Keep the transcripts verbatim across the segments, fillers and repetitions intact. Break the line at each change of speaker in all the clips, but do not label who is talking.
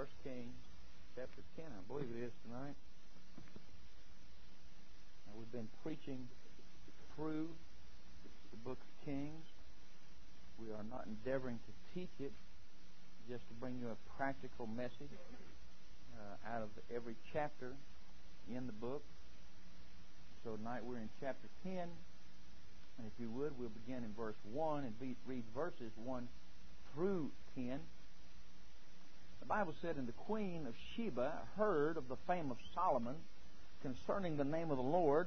First Kings chapter ten, I believe it is tonight. Now, we've been preaching through the book of Kings. We are not endeavoring to teach it, just to bring you a practical message uh, out of every chapter in the book. So tonight we're in chapter ten, and if you would, we'll begin in verse one and be, read verses one through ten. The Bible said, "And the queen of Sheba heard of the fame of Solomon concerning the name of the Lord.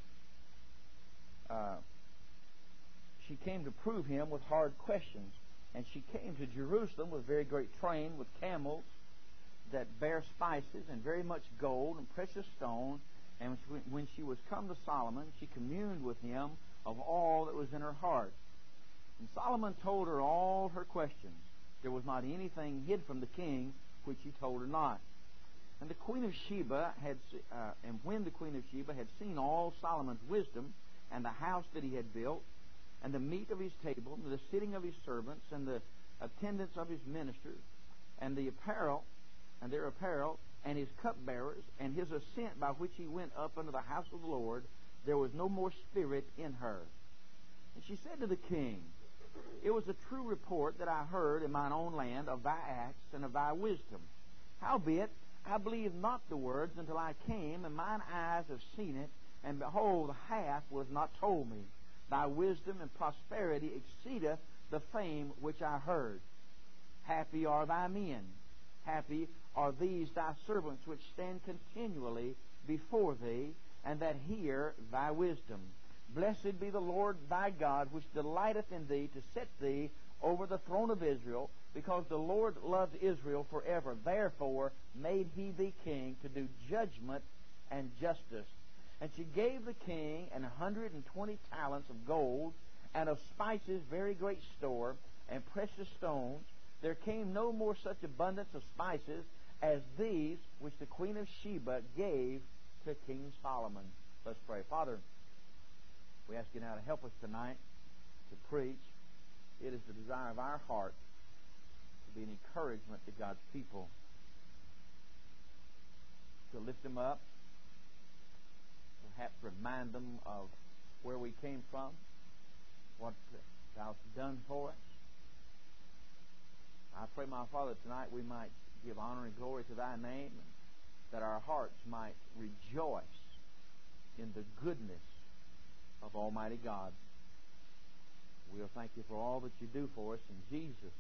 Uh, she came to prove him with hard questions. And she came to Jerusalem with very great train, with camels that bear spices, and very much gold and precious stones. And when she was come to Solomon, she communed with him of all that was in her heart. And Solomon told her all her questions. There was not anything hid from the king which he told her not. And the queen of Sheba had, uh, and when the queen of Sheba had seen all Solomon's wisdom, and the house that he had built, and the meat of his table, and the sitting of his servants, and the attendance of his ministers, and the apparel, and their apparel, and his cupbearers, and his ascent by which he went up unto the house of the Lord, there was no more spirit in her. And she said to the king, It was a true report that I heard in mine own land of thy acts and of thy wisdom. Howbeit, I believed not the words until I came, and mine eyes have seen it, and behold, half was not told me. Thy wisdom and prosperity exceedeth the fame which I heard. Happy are thy men, happy are these thy servants which stand continually before thee, and that hear thy wisdom. Blessed be the Lord thy God, which delighteth in thee to set thee over the throne of Israel, because the Lord loved Israel forever. Therefore made he thee king to do judgment and justice. And she gave the king an hundred and twenty talents of gold, and of spices very great store, and precious stones. There came no more such abundance of spices as these which the queen of Sheba gave to King Solomon." Let's pray. Father, we ask you now to help us tonight to preach. It is the desire of our heart to be an encouragement to God's people, to lift them up, perhaps remind them of where we came from, what thou hast done for us. I pray, my Father, tonight we might give honor and glory to thy name, and that our hearts might rejoice in the goodness of Almighty God. We'll thank you for all that you do for us. In Jesus'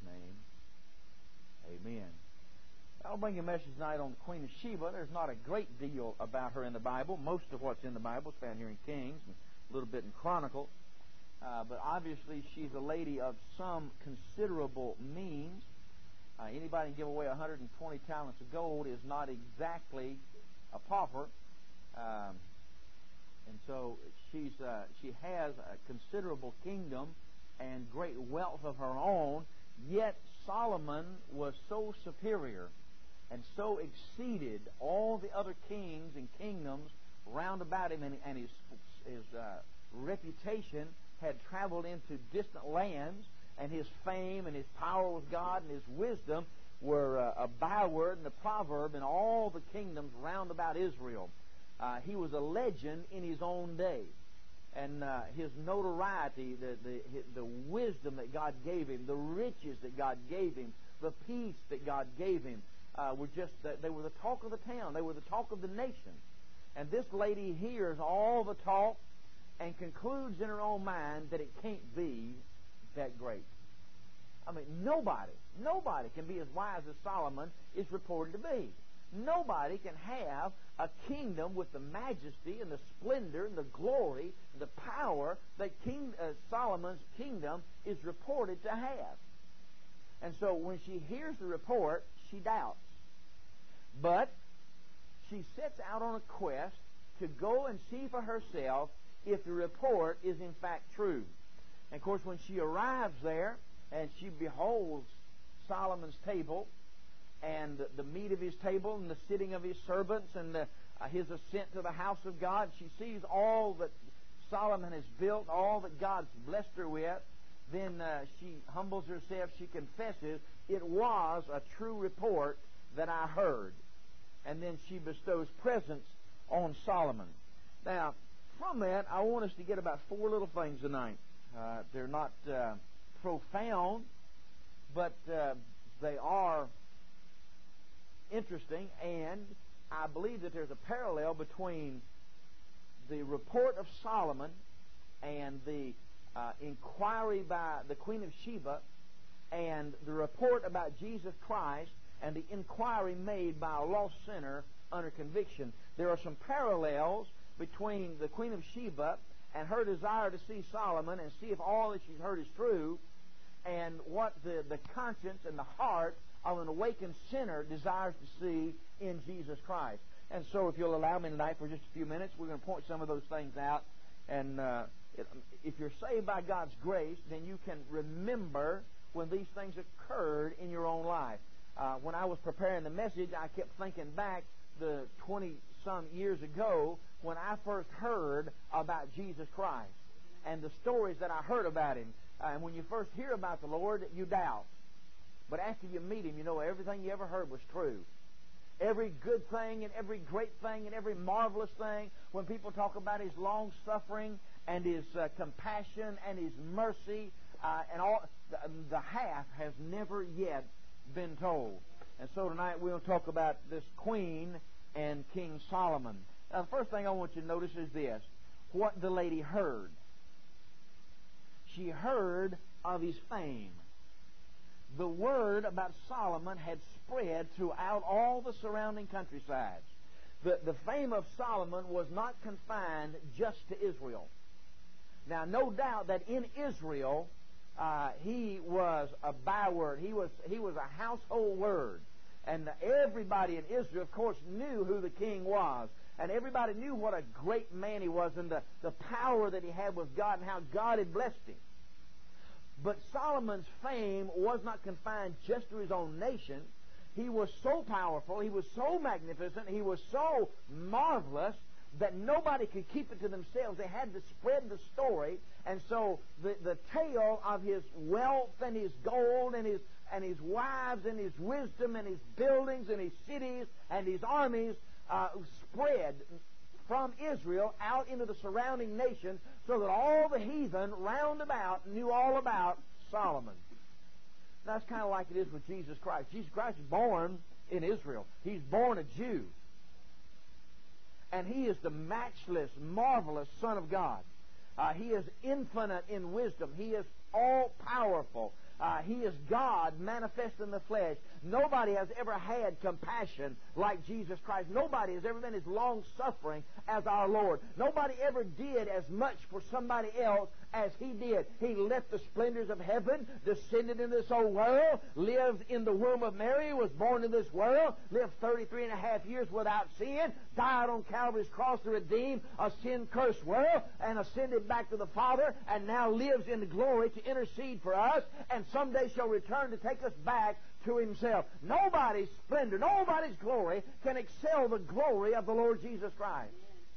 name, amen. I'll bring you a message tonight on the Queen of Sheba. There's not a great deal about her in the Bible. Most of what's in the Bible is found here in Kings and a little bit in Chronicles. Uh, but obviously she's a lady of some considerable means. Uh, anybody can give away one hundred twenty talents of gold is not exactly a pauper. Um, and so she's uh, she has a considerable kingdom and great wealth of her own. Yet Solomon was so superior and so exceeded all the other kings and kingdoms round about him, and, and his, his uh, reputation had traveled into distant lands, and his fame and his power with God and his wisdom were uh, a byword and a proverb in all the kingdoms round about Israel. Uh, he was a legend in his own day. And uh, his notoriety, the, the, the wisdom that God gave him, the riches that God gave him, the peace that God gave him, uh, were just, uh, they were the talk of the town. They were the talk of the nation. And this lady hears all the talk and concludes in her own mind that it can't be that great. I mean, nobody, nobody can be as wise as Solomon is reported to be. Nobody can have a kingdom with the majesty and the splendor and the glory and the power that King uh, Solomon's kingdom is reported to have. And so when she hears the report, she doubts. But she sets out on a quest to go and see for herself if the report is in fact true. And of course, when she arrives there and she beholds Solomon's table, and the meat of his table, and the sitting of his servants, and the, uh, his ascent to the house of God, she sees all that Solomon has built, all that God's blessed her with. Then uh, she humbles herself, she confesses it was a true report that I heard. And then she bestows presents on Solomon. Now, from that, I want us to get about four little things tonight. Uh, they're not uh, profound, but uh, they are interesting, and I believe that there's a parallel between the report of Solomon and the uh, inquiry by the Queen of Sheba and the report about Jesus Christ and the inquiry made by a lost sinner under conviction. There are some parallels between the Queen of Sheba and her desire to see Solomon and see if all that she's heard is true, and what the, the conscience and the heart of an awakened sinner desires to see in Jesus Christ. And so if you'll allow me tonight for just a few minutes, we're going to point some of those things out. And uh, if you're saved by God's grace, then you can remember when these things occurred in your own life. Uh, when I was preparing the message, I kept thinking back the twenty-some years ago when I first heard about Jesus Christ and the stories that I heard about Him. Uh, and when you first hear about the Lord, you doubt. But after you meet Him, you know everything you ever heard was true. Every good thing and every great thing and every marvelous thing, when people talk about His long-suffering and His uh, compassion and His mercy, uh, and all, the, the half has never yet been told. And so tonight we'll talk about this queen and King Solomon. Now, the first thing I want you to notice is this: what the lady heard. She heard of his fame. The word about Solomon had spread throughout all the surrounding countrysides. The, the fame of Solomon was not confined just to Israel. Now, no doubt that in Israel, uh, he was a byword. He was, he was a household word. And everybody in Israel, of course, knew who the king was. And everybody knew what a great man he was and the, the power that he had with God and how God had blessed him. But Solomon's fame was not confined just to his own nation. He was so powerful, he was so magnificent, he was so marvelous that nobody could keep it to themselves. They had to spread the story. And so the, the tale of his wealth and his gold and his, and his wives and his wisdom and his buildings and his cities and his armies uh, spread from Israel out into the surrounding nations, so that all the heathen round about knew all about Solomon. That's kind of like it is with Jesus Christ. Jesus Christ is born in Israel. He's born a Jew. And He is the matchless, marvelous Son of God. Uh, he is infinite in wisdom. He is all-powerful. Uh, he is God manifest in the flesh. Nobody has ever had compassion like Jesus Christ. Nobody has ever been as long-suffering as our Lord. Nobody ever did as much for somebody else as He did. He left the splendors of heaven, descended into this old world, lived in the womb of Mary, was born in this world, lived thirty-three and a half years without sin, died on Calvary's cross to redeem a sin-cursed world, and ascended back to the Father, and now lives in the glory to intercede for us, and someday shall return to take us back to Himself. Nobody's splendor, nobody's glory can excel the glory of the Lord Jesus Christ.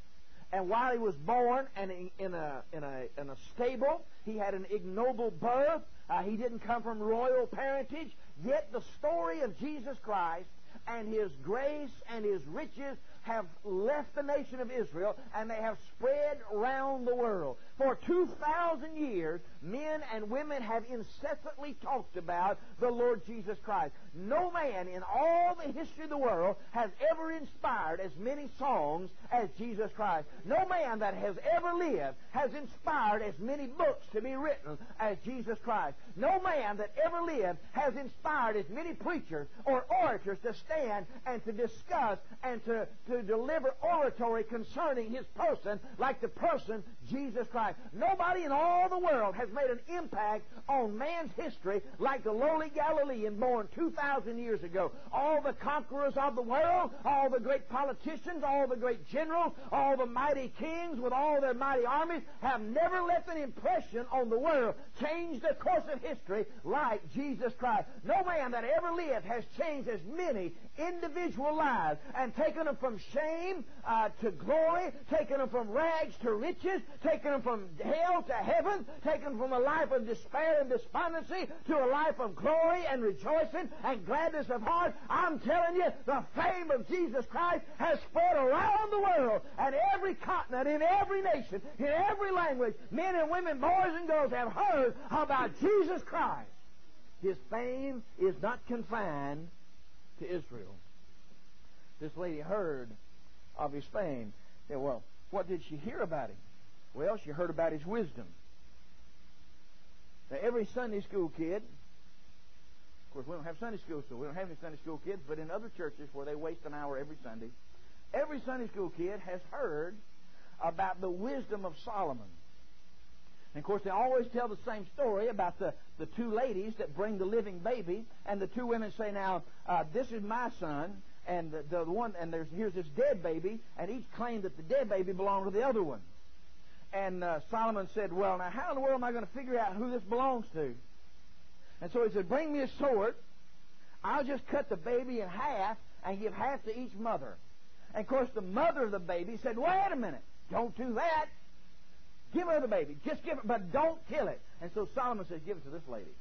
And while He was born and in a, in a, in a stable, He had an ignoble birth. Uh, he didn't come from royal parentage. Yet the story of Jesus Christ and His grace and His riches have left the nation of Israel, and they have spread around the world. For two thousand years, men and women have incessantly talked about the Lord Jesus Christ. No man in all the history of the world has ever inspired as many songs as Jesus Christ. No man that has ever lived has inspired as many books to be written as Jesus Christ. No man that ever lived has inspired as many preachers or orators to stand and to discuss and to, to deliver oratory concerning His person like the person Jesus Christ. Nobody in all the world has made an impact on man's history like the lowly Galilean born two thousand years ago. All the conquerors of the world, all the great politicians, all the great generals, all the mighty kings with all their mighty armies have never left an impression on the world, changed the course of history like Jesus Christ. No man that ever lived has changed as many individual lives and taken them from shame uh, to glory, taking them from rags to riches, taking them from hell to heaven, taking them from a life of despair and despondency to a life of glory and rejoicing and gladness of heart. I'm telling you, the fame of Jesus Christ has spread around the world, and every continent, in every nation, in every language, men and women, boys and girls have heard about Jesus Christ. His fame is not confined to Israel. This lady heard of his fame. Said, well, what did she hear about him? Well, she heard about his wisdom. Now, every Sunday school kid, of course, we don't have Sunday school, so we don't have any Sunday school kids, but in other churches where they waste an hour every Sunday, every Sunday school kid has heard about the wisdom of Solomon. And, of course, they always tell the same story about the, the two ladies that bring the living baby, and the two women say, now, uh, this is my son, and the, the one, and there's here's this dead baby, and each claimed that the dead baby belonged to the other one. And uh, Solomon said, well, now, how in the world am I going to figure out who this belongs to? And so he said, bring me a sword. I'll just cut the baby in half and give half to each mother. And, of course, the mother of the baby said, wait a minute, don't do that. Give her the baby. Just give it, but don't kill it. And so Solomon says, give it to this lady.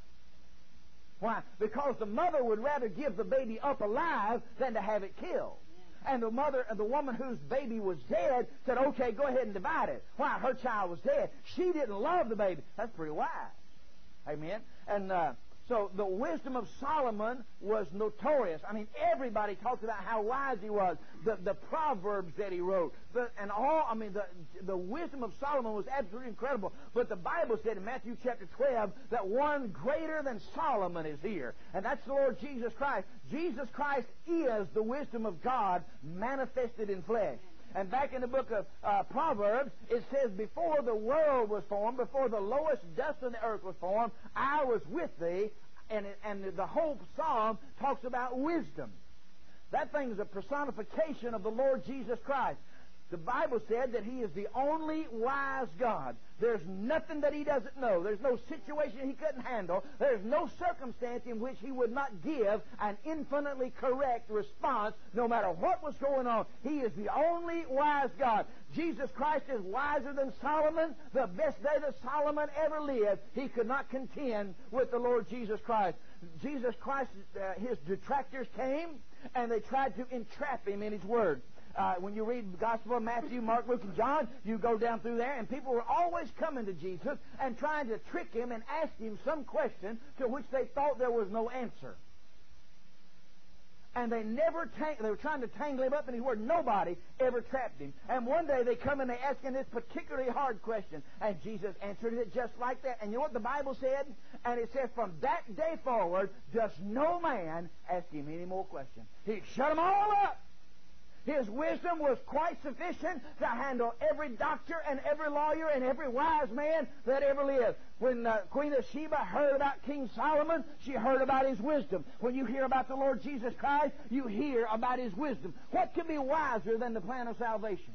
Why? Because the mother would rather give the baby up alive than to have it killed. And the mother, the woman whose baby was dead, said, okay, go ahead and divide it. Why? Her child was dead. She didn't love the baby. That's pretty wise. Amen? And uh, so the wisdom of Solomon was notorious. I mean, everybody talked about how wise he was. The, the Proverbs that he wrote. The, and all, I mean, the, the wisdom of Solomon was absolutely incredible. But the Bible said in Matthew chapter twelve that one greater than Solomon is here. And that's the Lord Jesus Christ. Jesus Christ is the wisdom of God manifested in flesh. And back in the book of uh, Proverbs, it says, before the world was formed, before the lowest dust of the earth was formed, I was with thee. And, it, and the whole psalm talks about wisdom. That thing is a personification of the Lord Jesus Christ. The Bible said that He is the only wise God. There's nothing that He doesn't know. There's no situation He couldn't handle. There's no circumstance in which He would not give an infinitely correct response no matter what was going on. He is the only wise God. Jesus Christ is wiser than Solomon. The best day that Solomon ever lived, he could not contend with the Lord Jesus Christ. Jesus Christ, uh, His detractors came, and they tried to entrap Him in His Word. Uh, when you read the Gospel of Matthew, Mark, Luke, and John, you go down through there, and people were always coming to Jesus and trying to trick Him and ask Him some question to which they thought there was no answer. And they never, tang- they were trying to tangle Him up in His Word. Nobody ever trapped Him. And one day they come and they ask Him this particularly hard question, and Jesus answered it just like that. And you know what the Bible said? And it says, from that day forward, does no man ask Him any more questions. He shut them all up. His wisdom was quite sufficient to handle every doctor and every lawyer and every wise man that ever lived. When uh, Queen of Sheba heard about King Solomon, she heard about his wisdom. When you hear about the Lord Jesus Christ, you hear about His wisdom. What could be wiser than the plan of salvation?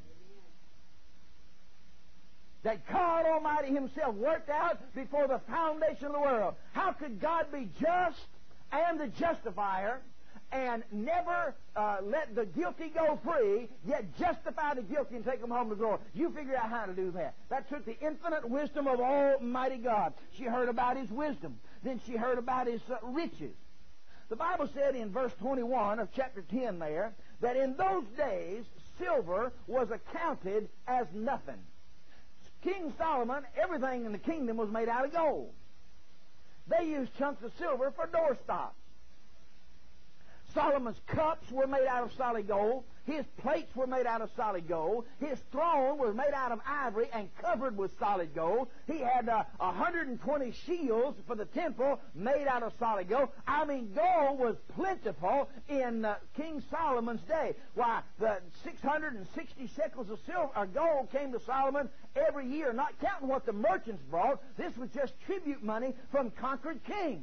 That God Almighty Himself worked out before the foundation of the world. How could God be just and the justifier and never uh, let the guilty go free, yet justify the guilty and take them home to glory? You figure out how to do that. That took the infinite wisdom of Almighty God. She heard about His wisdom. Then she heard about His uh, riches. The Bible said in verse twenty-one of chapter ten there, that in those days silver was accounted as nothing. King Solomon, everything in the kingdom was made out of gold. They used chunks of silver for doorstops. Solomon's cups were made out of solid gold. His plates were made out of solid gold. His throne was made out of ivory and covered with solid gold. He had uh, one hundred twenty shields for the temple made out of solid gold. I mean, gold was plentiful in uh, King Solomon's day. Why, the six hundred sixty shekels of silver or gold came to Solomon every year, not counting what the merchants brought. This was just tribute money from conquered kings.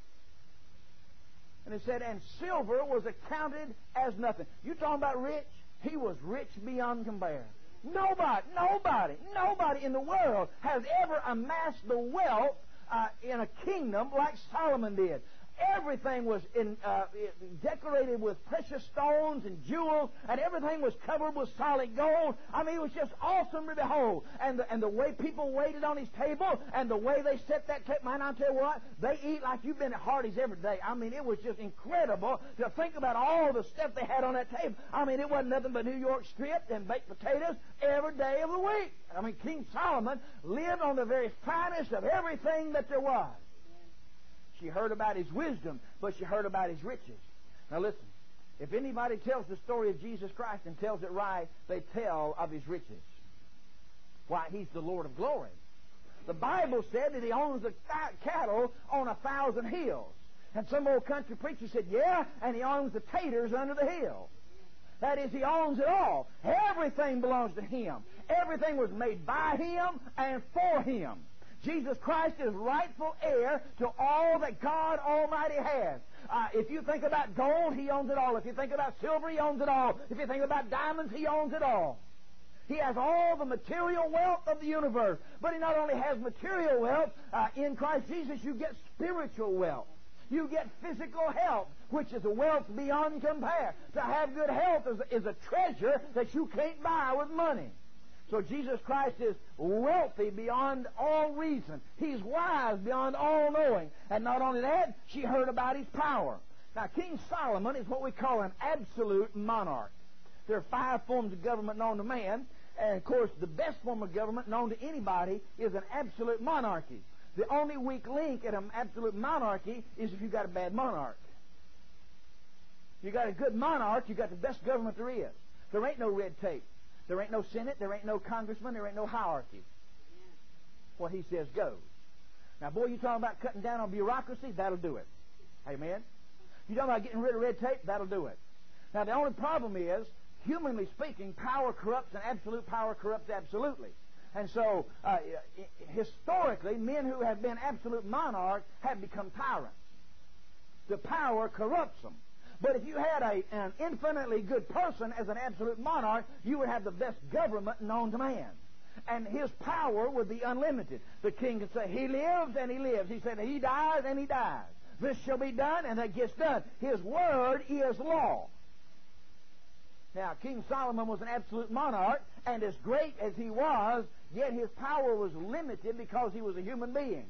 And it said, and silver was accounted as nothing. You talking about rich? He was rich beyond compare. Nobody, nobody, nobody in the world has ever amassed the wealth uh, in a kingdom like Solomon did. everything was in, uh, decorated with precious stones and jewels, and everything was covered with solid gold. I mean, it was just awesome to behold. And the, and the way people waited on his table, and the way they set that table, man, I'll tell you what, they eat like you've been at Hardee's every day. I mean, it was just incredible to think about all the stuff they had on that table. I mean, it wasn't nothing but New York strip and baked potatoes every day of the week. I mean, King Solomon lived on the very finest of everything that there was. She heard about his wisdom, but she heard about his riches. Now listen, if anybody tells the story of Jesus Christ and tells it right, they tell of his riches. Why, he's the Lord of glory. The Bible said that he owns the cattle on a thousand hills. And some old country preacher said, yeah, and he owns the taters under the hill. That is, he owns it all. Everything belongs to him. Everything was made by him and for him. Jesus Christ is rightful heir to all that God Almighty has. Uh, if you think about gold, he owns it all. If you think about silver, he owns it all. If you think about diamonds, he owns it all. He has all the material wealth of the universe. But he not only has material wealth, uh, in Christ Jesus you get spiritual wealth. You get physical health, which is a wealth beyond compare. To have good health is, is a treasure that you can't buy with money. So Jesus Christ is wealthy beyond all reason. He's wise beyond all knowing. And not only that, she heard about his power. Now, King Solomon is what we call an absolute monarch. There are five forms of government known to man. And, of course, the best form of government known to anybody is an absolute monarchy. The only weak link in an absolute monarchy is if you've got a bad monarch. If you've got a good monarch, you've got the best government there is. There ain't no red tape. There ain't no Senate, there ain't no congressman, there ain't no hierarchy. What he says goes. Now, boy, you talking about cutting down on bureaucracy? That'll do it. Amen? You talking about getting rid of red tape? That'll do it. Now, the only problem is, humanly speaking, power corrupts, and absolute power corrupts absolutely. And so, uh, historically, men who have been absolute monarchs have become tyrants. The power corrupts them. But if you had a, an infinitely good person as an absolute monarch, you would have the best government known to man. And his power would be unlimited. The king could say, he lives and he lives. He said, he dies and he dies. This shall be done and that gets done. His word is law. Now, King Solomon was an absolute monarch, and as great as he was, yet his power was limited because he was a human being.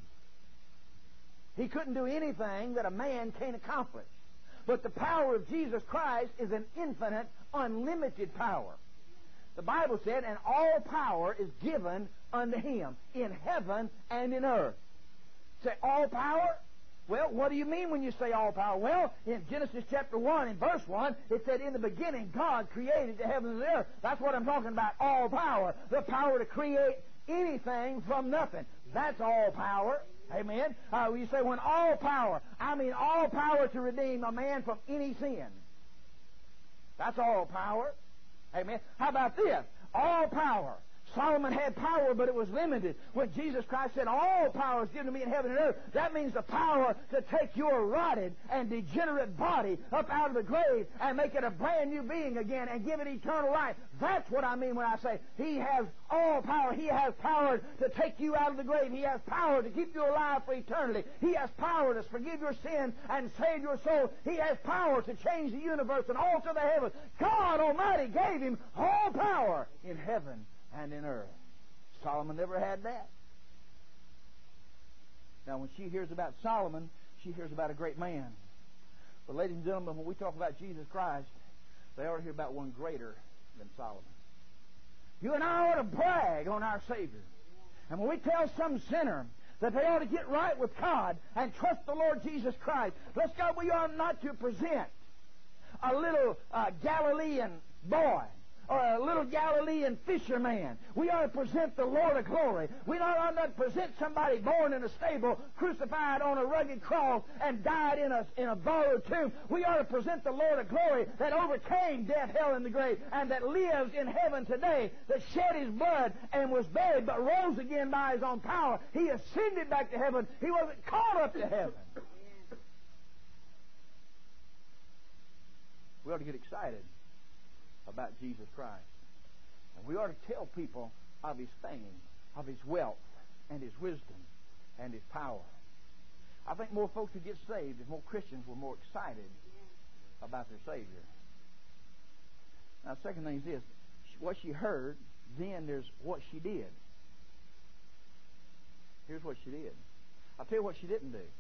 He couldn't do anything that a man can't accomplish. But the power of Jesus Christ is an infinite, unlimited power. The Bible said, and all power is given unto him in heaven and in earth. Say, all power? Well, what do you mean when you say all power? Well, in Genesis chapter one, in verse one, it said, in the beginning, God created the heavens and the earth. That's what I'm talking about, all power. The power to create anything from nothing. That's all power. Amen. Uh, you say, when all power, I mean all power to redeem a man from any sin. That's all power. Amen. How about this? All power. Solomon had power, but it was limited. When Jesus Christ said, all power is given to me in heaven and earth, that means the power to take your rotted and degenerate body up out of the grave and make it a brand new being again and give it eternal life. That's what I mean when I say he has all power. He has power to take you out of the grave. He has power to keep you alive for eternity. He has power to forgive your sin and save your soul. He has power to change the universe and alter the heavens. God Almighty gave him all power in heaven and in earth. Solomon never had that. Now, when she hears about Solomon, she hears about a great man. But, ladies and gentlemen, when we talk about Jesus Christ, they ought to hear about one greater than Solomon. You and I ought to brag on our Savior. And when we tell some sinner that they ought to get right with God and trust the Lord Jesus Christ, let's God, we ought not to present a little uh, Galilean boy or a little Galilean fisherman. We ought to present the Lord of glory. We ought not present somebody born in a stable, crucified on a rugged cross, and died in a, in a borrowed tomb. We ought to present the Lord of glory that overcame death, hell, and the grave, and that lives in heaven today, that shed his blood and was buried, but rose again by his own power. He ascended back to heaven. He wasn't caught up to heaven. We ought to get excited about Jesus Christ. And we ought to tell people of his fame, of his wealth, and his wisdom, and his power. I think more folks would get saved if more Christians were more excited about their Savior. Now, the second thing is this. What she heard, then there's what she did. Here's what she did. I'll tell you what she didn't do.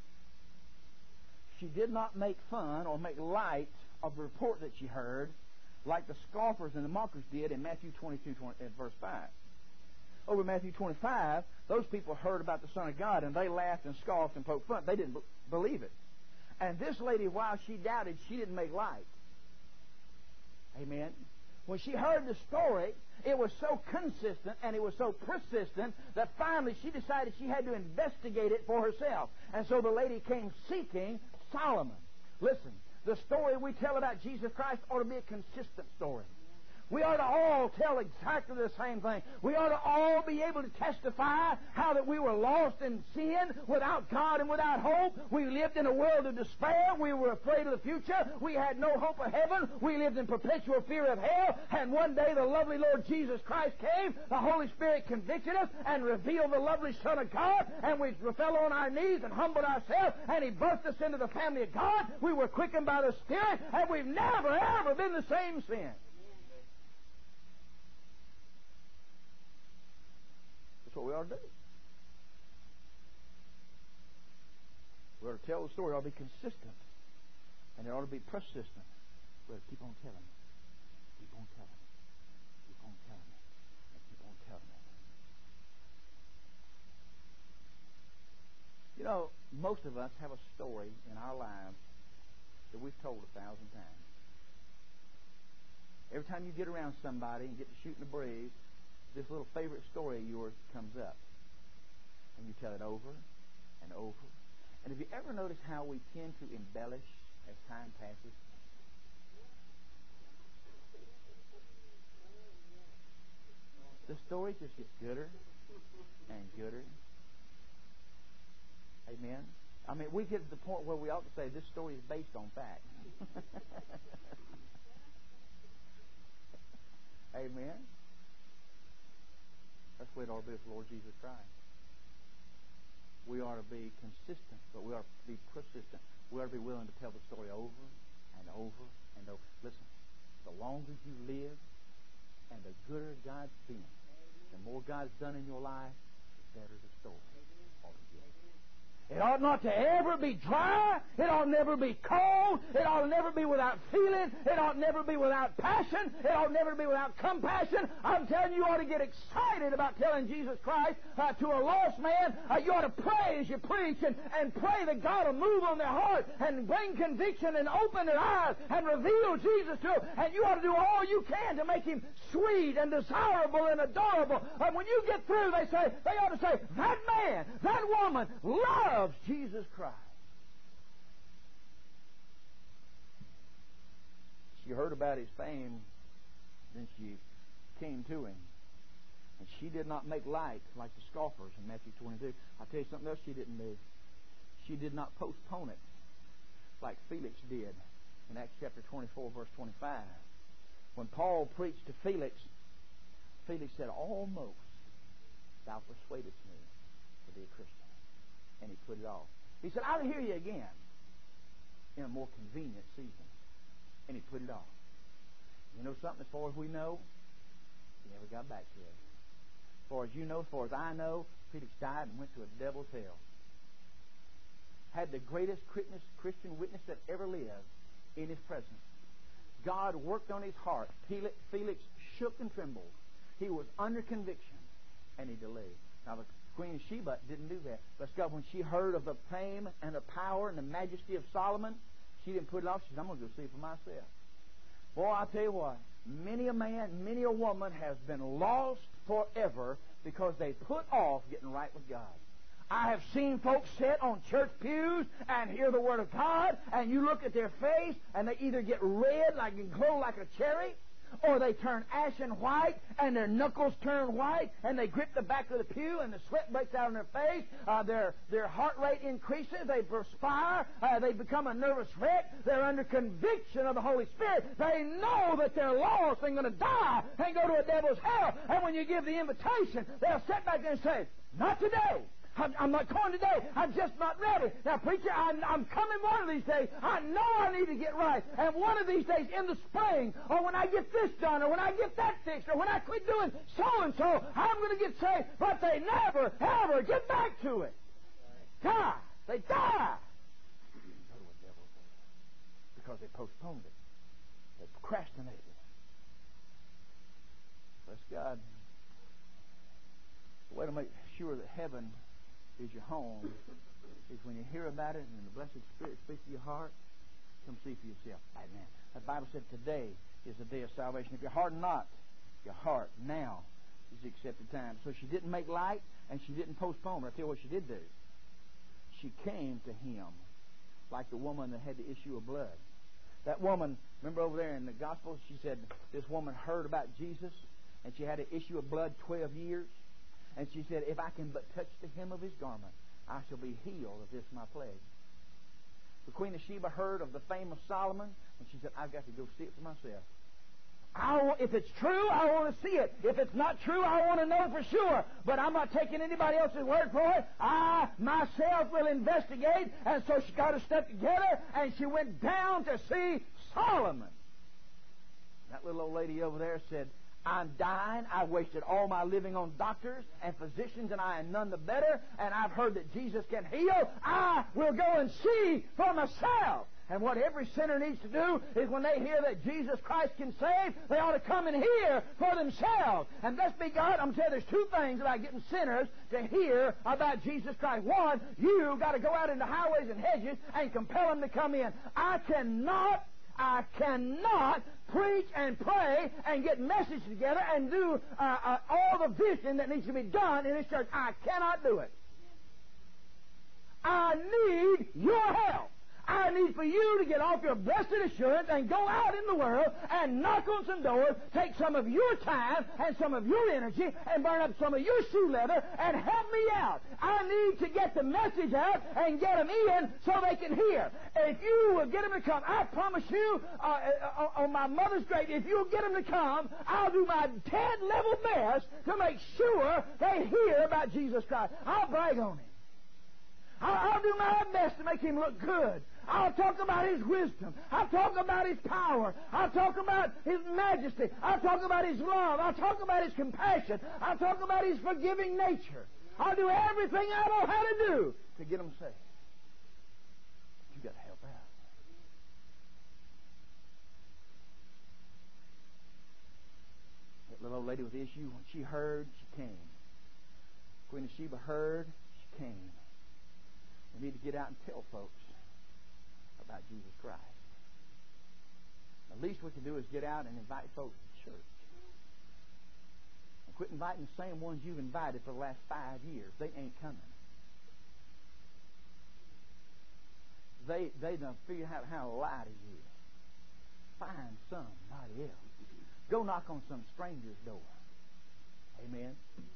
She did not make fun or make light of the report that she heard like the scoffers and the mockers did in Matthew twenty-two, twenty, verse five. Over Matthew twenty-five, those people heard about the Son of God, and they laughed and scoffed and poked fun. They didn't b- believe it. And this lady, while she doubted, she didn't make light. Amen. When she heard the story, it was so consistent and it was so persistent that finally she decided she had to investigate it for herself. And so the lady came seeking Solomon. Listen, the story we tell about Jesus Christ ought to be a consistent story. We ought to all tell exactly the same thing. We ought to all be able to testify how that we were lost in sin, without God and without hope. We lived in a world of despair. We were afraid of the future. We had no hope of heaven. We lived in perpetual fear of hell. And one day the lovely Lord Jesus Christ came. The Holy Spirit convicted us and revealed the lovely Son of God. And we fell on our knees and humbled ourselves. And He birthed us into the family of God. We were quickened by the Spirit. And we've never, ever been the same since. That's what we ought to do. We ought to tell the story. It ought to be consistent. And it ought to be persistent. We ought to keep on telling it. Keep on telling it. Keep on telling it. And keep on telling it. You know, most of us have a story in our lives that we've told a thousand times. Every time you get around somebody and get to shooting the breeze, this little favorite story of yours comes up. And you tell it over and over. And have you ever noticed how we tend to embellish as time passes? The story just gets gooder and gooder. Amen? I mean, we get to the point where we ought to say this story is based on fact. Amen? That's the way it ought to be with the Lord Jesus Christ. We ought to be consistent, but we ought to be persistent. We ought to be willing to tell the story over and over and over. Listen, the longer you live and the gooder God's been, the more God's done in your life, the better the story ought to get. It ought not to ever be dry. It ought never be cold. It ought never be without feeling. It ought never be without passion. It ought never be without compassion. I'm telling you, you ought to get excited about telling Jesus Christ uh, to a lost man. Uh, you ought to pray as you preach and, and pray that God will move on their heart and bring conviction and open their eyes and reveal Jesus to them. And you ought to do all you can to make Him sweet and desirable and adorable. And when you get through, they say they ought to say, that man, that woman loves Jesus Christ. She heard about His fame, then she came to Him. And she did not make light like the scoffers in Matthew twenty-two. I'll tell you something else she didn't do. She did not postpone it like Felix did in Acts chapter twenty-four, verse twenty-five. When Paul preached to Felix, Felix said, almost thou persuadest me to be a Christian. And he put it off. He said, I'll hear you again in a more convenient season. And he put it off. You know something? As far as we know, he never got back to us. As far as you know, as far as I know, Felix died and went to a devil's hell. Had the greatest Christian witness that ever lived in his presence. God worked on his heart. Felix shook and trembled. He was under conviction, and he delayed. Now, the Queen Sheba didn't do that. But God, when she heard of the fame and the power and the majesty of Solomon, she didn't put it off. She said, I'm going to go see for myself. Boy, I tell you what, many a man, many a woman has been lost forever because they put off getting right with God. I have seen folks sit on church pews and hear the Word of God, and you look at their face, and they either get red, like and glow like a cherry, or they turn ashen white, and their knuckles turn white, and they grip the back of the pew, and the sweat breaks out on their face. Uh, their their heart rate increases. They perspire. Uh, they become a nervous wreck. They're under conviction of the Holy Spirit. They know that they're lost and going to die and go to a devil's hell. And when you give the invitation, they'll sit back there and say, not today.
I'm, I'm not going today. I'm just not ready. Now, preacher, I'm, I'm coming one of these days. I know I need to get right. And one of these days in the spring, or when I get this done, or when I get that fixed, or when I quit doing so-and-so, I'm going to get saved. But they never, ever get back to it. Die. They die. Because they postponed it. They procrastinated. Bless God. The way to make sure that heaven is your home is when you hear about it and the blessed Spirit speaks to your heart, come see for yourself. Amen. The Bible said today is the day of salvation. If your heart not, your heart now is the accepted time. So she didn't make light and she didn't postpone. But I tell you what she did do. She came to him like the woman that had the issue of blood. That woman, remember over there in the Gospels, she said this woman heard about Jesus and she had an issue of blood twelve years. And she said, if I can but touch the hem of his garment, I shall be healed of this my plague. The Queen of Sheba heard of the fame of Solomon, and she said, I've got to go see it for myself. I want, if it's true, I want to see it. If it's not true, I want to know for sure. But I'm not taking anybody else's word for it. I myself will investigate. And so she got her stuff together, and she went down to see Solomon. That little old lady over there said, I'm dying. I wasted all my living on doctors and physicians, and I am none the better. And I've heard that Jesus can heal. I will go and see for myself. And what every sinner needs to do is when they hear that Jesus Christ can save, they ought to come and hear for themselves. And bless be God, I'm going to tell you there's two things about getting sinners to hear about Jesus Christ. One, you got to go out into highways and hedges and compel them to come in. I cannot I cannot preach and pray and get messages together and do uh, uh, all the vision that needs to be done in this church. I cannot do it. I need your help. I need for you to get off your blessed assurance and go out in the world and knock on some doors, take some of your time and some of your energy and burn up some of your shoe leather and help me out. I need to get the message out and get them in so they can hear. If you will get them to come, I promise you, uh, uh, on my mother's grave, if you'll get them to come, I'll do my dead level best to make sure they hear about Jesus Christ. I'll brag on him. I'll, I'll do my best to make him look good. I'll talk about his wisdom. I'll talk about his power. I'll talk about his majesty. I'll talk about his love. I'll talk about his compassion. I'll talk about his forgiving nature. I'll do everything I know how to do to get them saved. You've got to help out. That little old lady with the issue, when she heard, she came. Queen of Sheba heard, she came. We need to get out and tell folks about Jesus Christ. The least we can do is get out and invite folks to church. And quit inviting the same ones you've invited for the last five years. They ain't coming. They they done figure out how to lie to you. Find somebody else. Go knock on some stranger's door. Amen.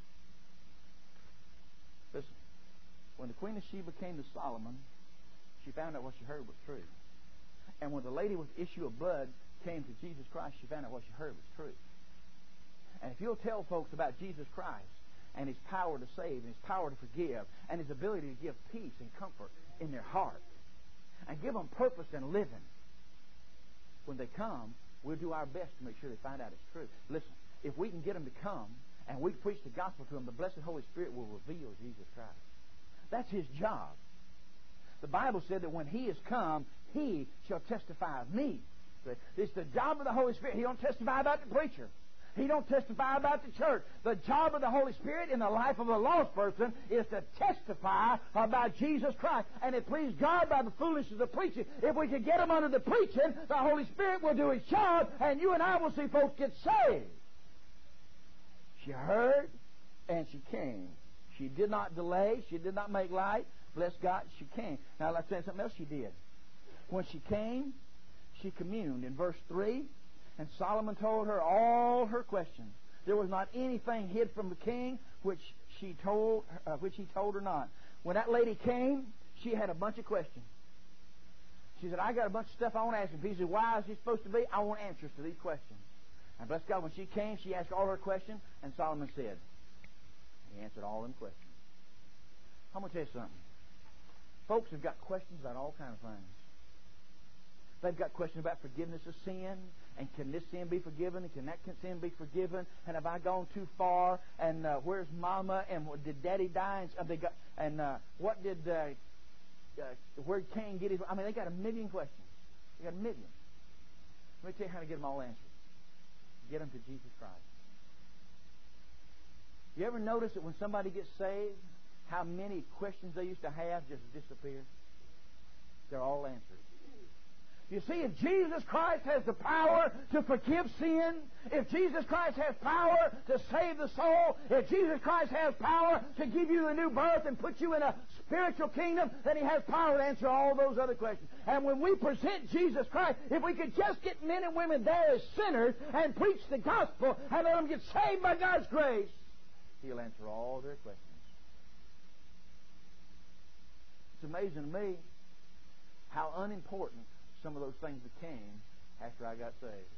Listen, when the Queen of Sheba came to Solomon, she found out what she heard was true. And when the lady with the issue of blood came to Jesus Christ, she found out what she heard was true. And if you'll tell folks about Jesus Christ and his power to save and his power to forgive and his ability to give peace and comfort in their heart and give them purpose in living, when they come, we'll do our best to make sure they find out it's true. Listen, if we can get them to come and we preach the gospel to them, the blessed Holy Spirit will reveal Jesus Christ. That's his job. The Bible said that when he is come, he shall testify of me. It's the job of the Holy Spirit. He don't testify about the preacher. He don't testify about the church. The job of the Holy Spirit in the life of a lost person is to testify about Jesus Christ. And it pleased God by the foolishness of preaching. If we can get them under the preaching, the Holy Spirit will do his job, and you and I will see folks get saved. She heard, and she came. She did not delay. She did not make light. Bless God, she came. Now, let's say something else she did. When she came, she communed. In verse three, and Solomon told her all her questions. There was not anything hid from the king which she told, uh, which he told her not. When that lady came, she had a bunch of questions. She said, I got a bunch of stuff I want to ask him. He said, why is he supposed to be? I want answers to these questions. And bless God, when she came, she asked all her questions, and Solomon said, he answered all them questions. I'm going to tell you something. Folks have got questions about all kinds of things. They've got questions about forgiveness of sin, and can this sin be forgiven, and can that sin be forgiven, and have I gone too far, and uh, where's Mama, and did Daddy die, and, uh, they got, and uh, what did, uh, uh, where did Cain get his, I mean, they got a million questions. They got a million. Let me tell you how to get them all answered. Get them to Jesus Christ. You ever notice that when somebody gets saved, how many questions they used to have just disappear? They're all answered. You see, if Jesus Christ has the power to forgive sin, if Jesus Christ has power to save the soul, if Jesus Christ has power to give you a new birth and put you in a spiritual kingdom, then He has power to answer all those other questions. And when we present Jesus Christ, if we could just get men and women there as sinners and preach the gospel and let them get saved by God's grace, He'll answer all their questions. It's amazing to me how unimportant some of those things became after I got saved.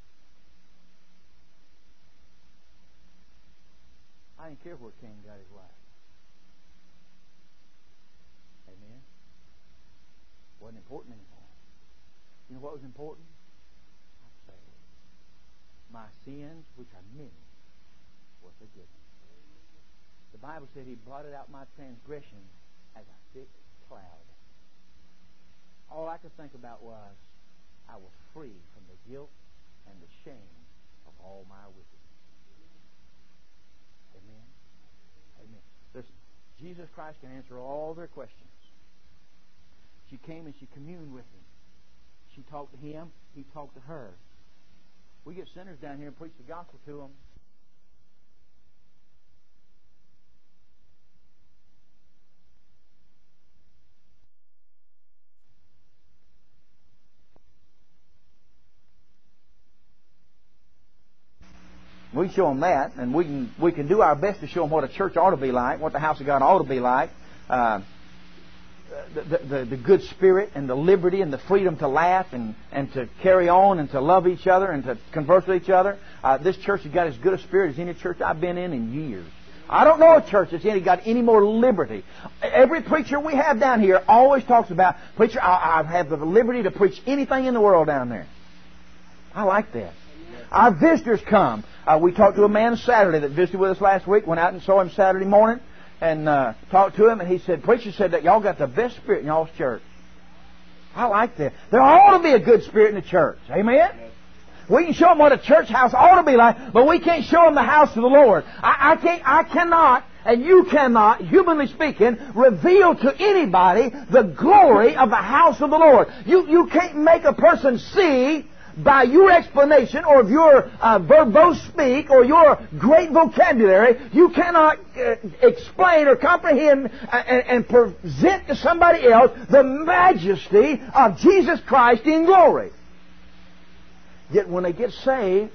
I didn't care where Cain got his wife. Amen? Wasn't important anymore. You know what was important? I'm saved. My sins, which are many, were forgiven. The Bible said He blotted out my transgressions as a thick cloud. All I could think about was I was free from the guilt and the shame of all my wickedness. Amen? Amen. Listen, Jesus Christ can answer all their questions. She came and she communed with Him. She talked to Him. He talked to her. We get sinners down here and preach the gospel to them. We show them that, and we can we can do our best to show them what a church ought to be like, what the house of God ought to be like, uh, the, the the good spirit and the liberty and the freedom to laugh and, and to carry on and to love each other and to converse with each other. Uh, this church has got as good a spirit as any church I've been in in years. I don't know a church that's any, got any more liberty. Every preacher we have down here always talks about, preacher, I, I have the liberty to preach anything in the world down there. I like that. Our visitors come. Uh, we talked to a man Saturday that visited with us last week. Went out and saw him Saturday morning and uh, talked to him. And he said, preacher said that y'all got the best spirit in y'all's church. I like that. There ought to be a good spirit in the church. Amen? Yes. We can show them what a church house ought to be like, but we can't show them the house of the Lord. I, I can't. I cannot, and you cannot, humanly speaking, reveal to anybody the glory of the house of the Lord. You you can't make a person see by your explanation or of your uh, verbose speak or your great vocabulary, you cannot uh, explain or comprehend uh, and, and present to somebody else the majesty of Jesus Christ in glory. Yet when they get saved,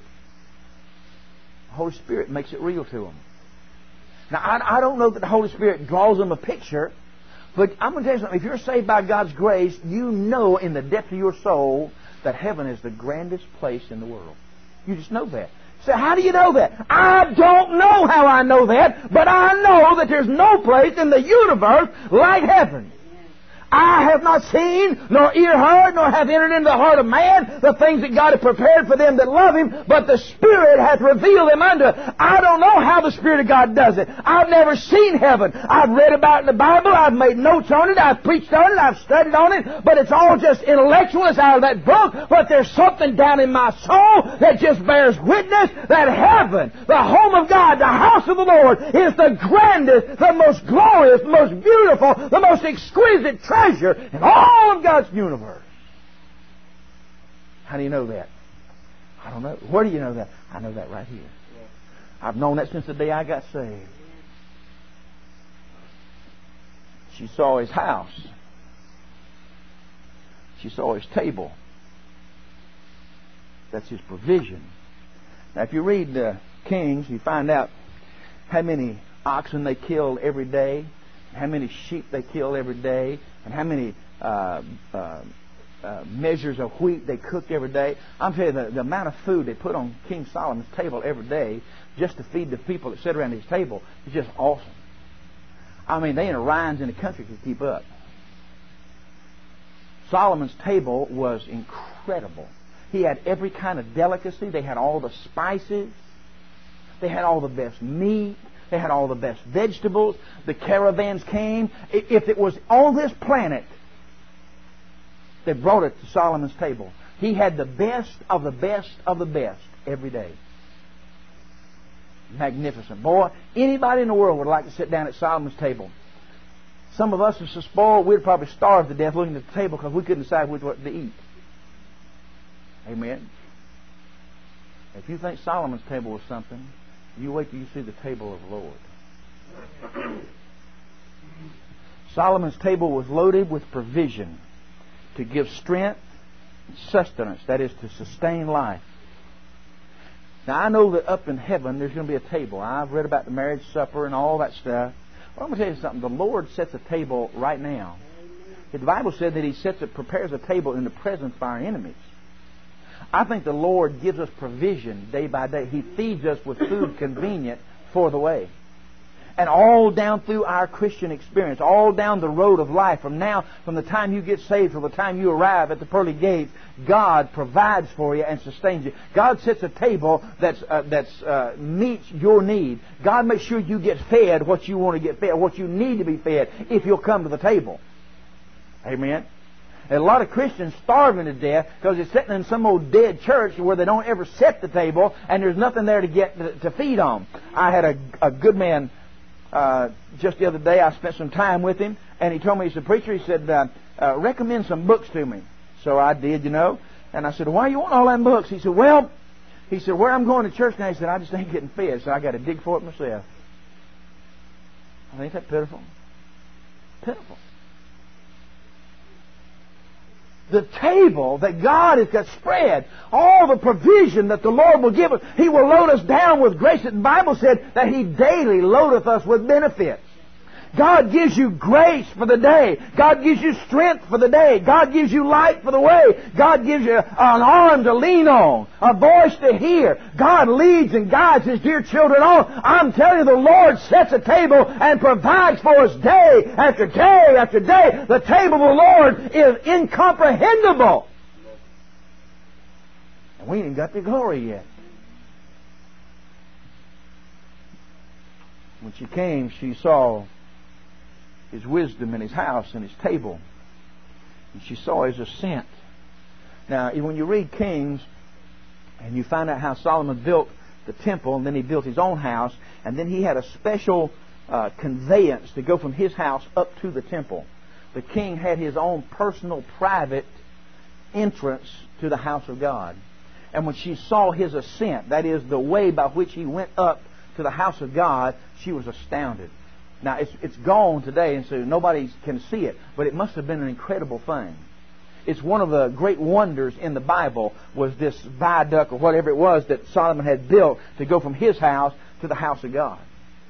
the Holy Spirit makes it real to them. Now, I, I don't know that the Holy Spirit draws them a picture, but I'm going to tell you something. If you're saved by God's grace, you know in the depth of your soul that heaven is the grandest place in the world. You just know that. So how do you know that? I don't know how I know that, but I know that there's no place in the universe like heaven. I have not seen, nor ear heard, nor have entered into the heart of man the things that God has prepared for them that love Him, but the Spirit hath revealed them unto us. I don't know how the Spirit of God does it. I've never seen heaven. I've read about it in the Bible. I've made notes on it. I've preached on it. I've studied on it. But it's all just intellectual. It's out of that book. But there's something down in my soul that just bears witness that heaven, the home of God, the house of the Lord, is the grandest, the most glorious, the most beautiful, the most exquisite treasure in all of God's universe. How do you know that? I don't know. Where do you know that? I know that right here. I've known that since the day I got saved. She saw His house. She saw His table. That's His provision. Now, if you read uh, Kings, you find out how many oxen they killed every day, how many sheep they killed every day, and how many uh, uh, uh, measures of wheat they cooked every day. I'm telling you, the, the amount of food they put on King Solomon's table every day just to feed the people that sit around his table is just awesome. I mean, they in Orions in the country could keep up. Solomon's table was incredible. He had every kind of delicacy. They had all the spices. They had all the best meat. They had all the best vegetables. The caravans came. If it was on this planet, they brought it to Solomon's table. He had the best of the best of the best every day. Magnificent. Boy, anybody in the world would like to sit down at Solomon's table. Some of us are so spoiled, we'd probably starve to death looking at the table because we couldn't decide which what to eat. Amen. If you think Solomon's table was something, you wait till you see the table of the Lord. Solomon's table was loaded with provision to give strength and sustenance, that is, to sustain life. Now, I know that up in heaven there's going to be a table. I've read about the marriage supper and all that stuff. But I'm going to tell you something. The Lord sets a table right now. The Bible said that He sets it, prepares a table in the presence of our enemies. I think the Lord gives us provision day by day. He feeds us with food convenient for the way. And all down through our Christian experience, all down the road of life, from now, from the time you get saved till the time you arrive at the pearly gates, God provides for you and sustains you. God sets a table that's uh, that's uh, meets your need. God makes sure you get fed what you want to get fed, what you need to be fed, if you'll come to the table. Amen. And a lot of Christians starving to death because they're sitting in some old dead church where they don't ever set the table and there's nothing there to get to, to feed on. I had a, a good man uh, just the other day. I spent some time with him, and he told me, he said, "Preacher," he said, uh, uh, "recommend some books to me." So I did, you know. And I said, "Why you want all them books?" He said, "Well," he said, "where I'm going to church now," he said, "I just ain't getting fed, so I got to dig for it myself." Ain't that pitiful? Pitiful. The table that God has got spread, all the provision that the Lord will give us, He will load us down with grace. The Bible said that He daily loadeth us with benefits. God gives you grace for the day. God gives you strength for the day. God gives you light for the way. God gives you an arm to lean on, a voice to hear. God leads and guides His dear children on. I'm telling you, the Lord sets a table and provides for us day after day after day. The table of the Lord is incomprehensible. And we ain't got the glory yet. When she came, she saw His wisdom and His house and His table. And she saw His ascent. Now, when you read Kings, and you find out how Solomon built the temple, and then he built his own house, and then he had a special uh, conveyance to go from his house up to the temple. The king had his own personal, private entrance to the house of God. And when she saw his ascent, that is, the way by which he went up to the house of God, she was astounded. Now, it's, it's gone today, and so nobody can see it, but it must have been an incredible thing. It's one of the great wonders in the Bible was this viaduct or whatever it was that Solomon had built to go from his house to the house of God.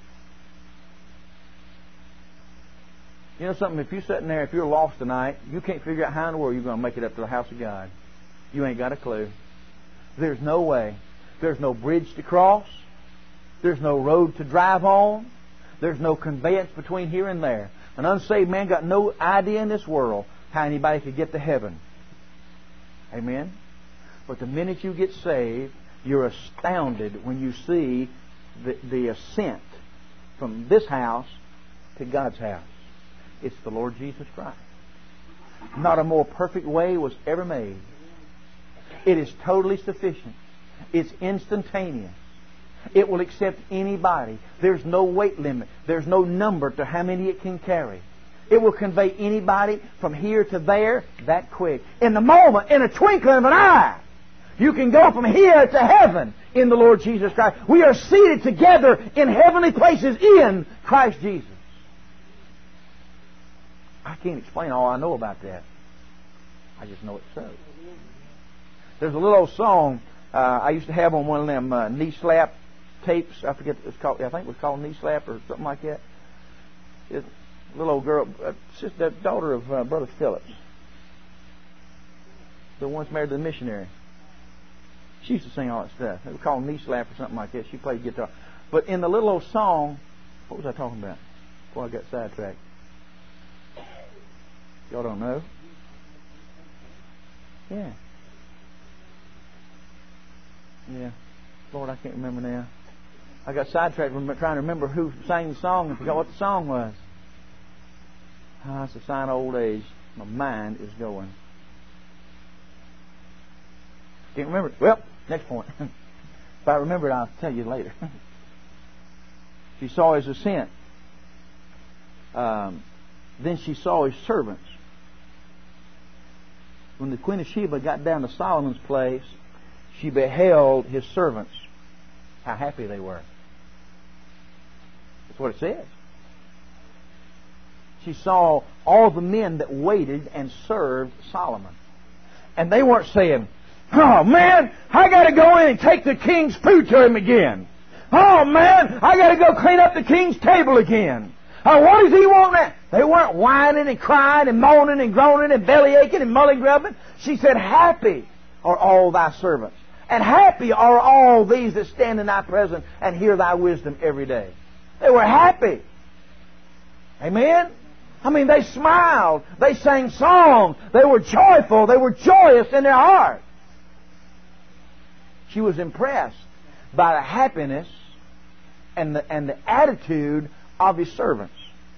You know something? If you're sitting there, if you're lost tonight, you can't figure out how in the world you're going to make it up to the house of God. You ain't got a clue. There's no way. There's no bridge to cross. There's no road to drive on. There's no conveyance between here and there. An unsaved man got no idea in this world how anybody could get to heaven. Amen? But the minute you get saved, you're astounded when you see the, the ascent from this house to God's house. It's the Lord Jesus Christ. Not a more perfect way was ever made. It is totally sufficient. It's instantaneous. It will accept anybody. There's no weight limit. There's no number to how many it can carry. It will convey anybody from here to there that quick. In the moment, in a twinkling of an eye, you can go from here to heaven in the Lord Jesus Christ. We are seated together in heavenly places in Christ Jesus. I can't explain all I know about that. I just know it's so. There's a little old song uh, I used to have on one of them uh, knee slap tapes. I forget what it's called. I think it was called knee slap or something like that. It's a little old girl, uh, sister, daughter of uh, Brother Phillips, the once married to the missionary. She used to sing all that stuff. It was called knee slap or something like that. She played guitar. But in the little old song, what was I talking about? Boy, I got sidetracked. Y'all don't know? Yeah. Yeah. Lord, I can't remember now. I got sidetracked from trying to remember who sang the song and forgot what the song was. Ah, it's a sign of old age. My mind is going. Can't remember it. Well, next point. If I remember it, I'll tell you later. She saw his ascent. Um, then she saw his servants. When the Queen of Sheba got down to Solomon's place, she beheld his servants. How happy they were. That's what it says. She saw all the men that waited and served Solomon. And they weren't saying, "Oh man, I got to go in and take the king's food to him again. Oh man, I got to go clean up the king's table again. Oh, what does he want now?" They weren't whining and crying and moaning and groaning and belly aching and mully grubbing. She said, "Happy are all thy servants, and happy are all these that stand in thy presence and hear thy wisdom every day." They were happy. Amen? I mean, they smiled. They sang songs. They were joyful. They were joyous in their heart. She was impressed by the happiness and the, and the attitude of his servants.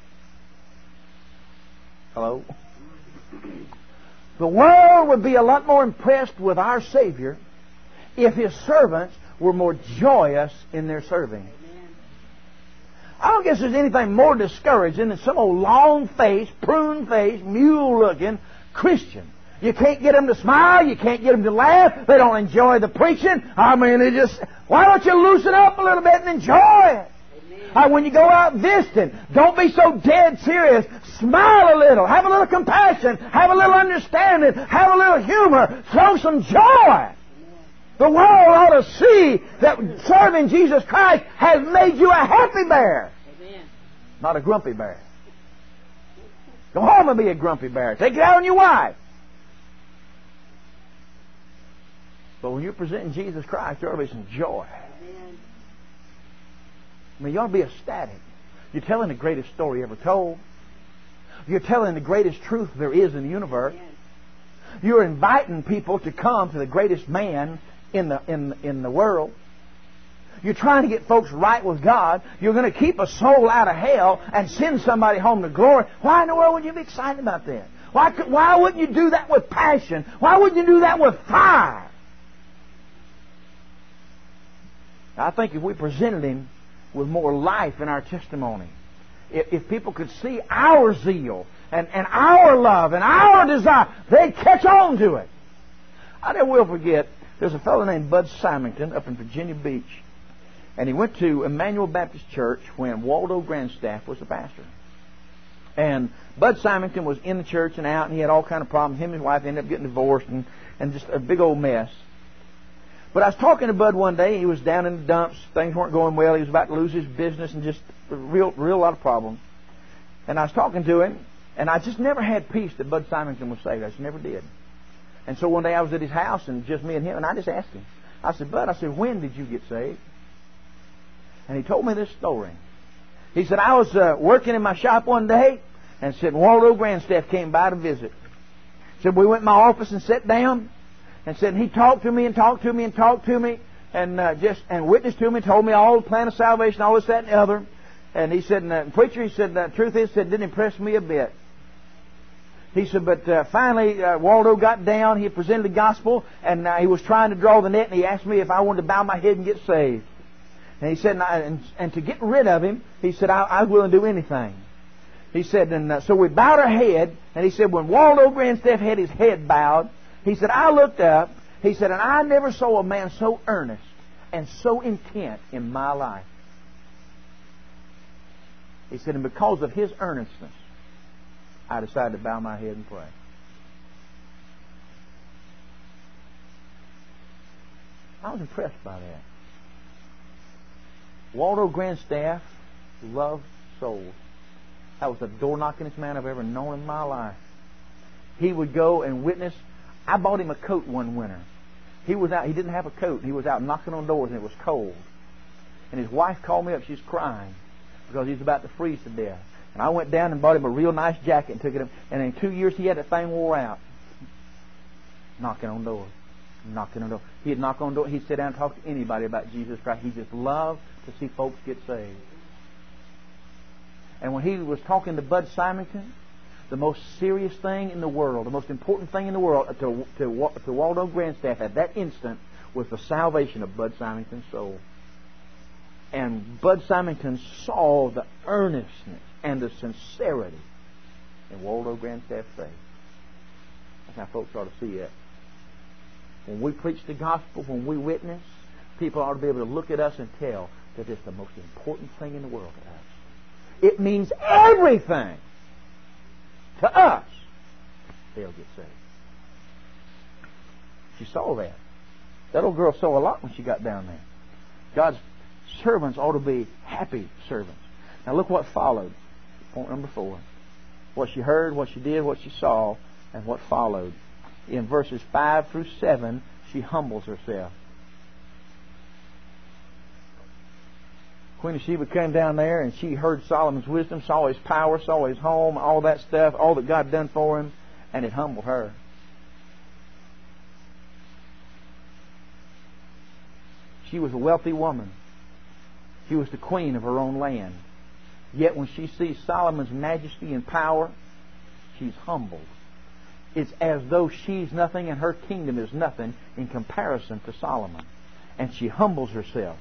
Hello? The world would be a lot more impressed with our Savior if his servants were more joyous in their serving. I don't guess there's anything more discouraging than some old long-faced, prune-faced, mule-looking Christian. You can't get them to smile. You can't get them to laugh. They don't enjoy the preaching. I mean, they just... Why don't you loosen up a little bit and enjoy it? Uh, when you go out visiting, don't be so dead serious. Smile a little. Have a little compassion. Have a little understanding. Have a little humor. Throw some joy. The world ought to see that serving Jesus Christ has made you a happy bear. Amen. Not a grumpy bear. Go home and be a grumpy bear. Take it out on your wife. But when you're presenting Jesus Christ, there ought to be some joy. Amen. I mean, you ought to be ecstatic. You're telling the greatest story ever told. You're telling the greatest truth there is in the universe. Amen. You're inviting people to come to the greatest man in the in in the world. You're trying to get folks right with God. You're going to keep a soul out of hell and send somebody home to glory. Why in the world would you be excited about that? Why could, why wouldn't you do that with passion? Why wouldn't you do that with fire? I think if we presented him with more life in our testimony, if, if people could see our zeal and, and our love and our desire, they'd catch on to it. I never will forget, there's a fellow named Bud Symington up in Virginia Beach, and he went to Emmanuel Baptist Church when Waldo Grandstaff was the pastor. And Bud Symington was in the church and out, and he had all kind of problems. Him and his wife ended up getting divorced, and, and just a big old mess. But I was talking to Bud one day. He was down in the dumps. Things weren't going well. He was about to lose his business and just a real, real lot of problems. And I was talking to him, and I just never had peace that Bud Symington was saved. I just never did. And so one day I was at his house, and just me and him, and I just asked him. I said, "Bud," I said, "when did you get saved?" And he told me this story. He said, "I was uh, working in my shop one day, and said Waldo Grandstaff came by to visit. Said we went in my office and sat down, and said he talked to me and talked to me and talked to me, and uh, just and witnessed to me, told me all the plan of salvation, all this, that, and the other. And he said, and, uh, preacher, he said, the truth is, said didn't impress me a bit. He said, but uh, finally uh, Waldo got down. He presented the gospel, and uh, he was trying to draw the net, and he asked me if I wanted to bow my head and get saved. And he said, and, I, and, and to get rid of him, he said, I, I was willing to do anything." He said, and uh, so we bowed our head, and he said, when Waldo Grandstaff had his head bowed, he said, I looked up, he said, and I never saw a man so earnest and so intent in my life. He said, and because of his earnestness, I decided to bow my head and pray. I was impressed by that. Waldo Grandstaff loved souls. That was the door-knockingest man I've ever known in my life. He would go and witness. I bought him a coat one winter. He was out. He didn't have a coat. He was out knocking on doors, and it was cold. And his wife called me up. She's crying because he was about to freeze to death. And I went down and bought him a real nice jacket and took it. And in two years he had that thing wore out. Knocking on doors. Knocking on doors. He'd knock on doors. He'd sit down and talk to anybody about Jesus Christ. He just loved to see folks get saved. And when he was talking to Bud Symington, the most serious thing in the world, the most important thing in the world to, to, to Waldo Grandstaff at that instant was the salvation of Bud Symington's soul. And Bud Symington saw the earnestness and the sincerity in Waldo Grandstaff's faith. That's how folks ought to see it. When we preach the gospel, when we witness, people ought to be able to look at us and tell that it's the most important thing in the world to us. It means everything to us. They'll get saved. She saw that. That old girl saw a lot when she got down there. God's servants ought to be happy servants. Now look what followed. Point number four. What she heard, what she did, what she saw, and what followed. In verses five through seven, she humbles herself. Queen of Sheba came down there and she heard Solomon's wisdom, saw his power, saw his home, all that stuff, all that God had done for him, and it humbled her. She was a wealthy woman. She was the queen of her own land. Yet when she sees Solomon's majesty and power, she's humbled. It's as though she's nothing and her kingdom is nothing in comparison to Solomon. And she humbles herself.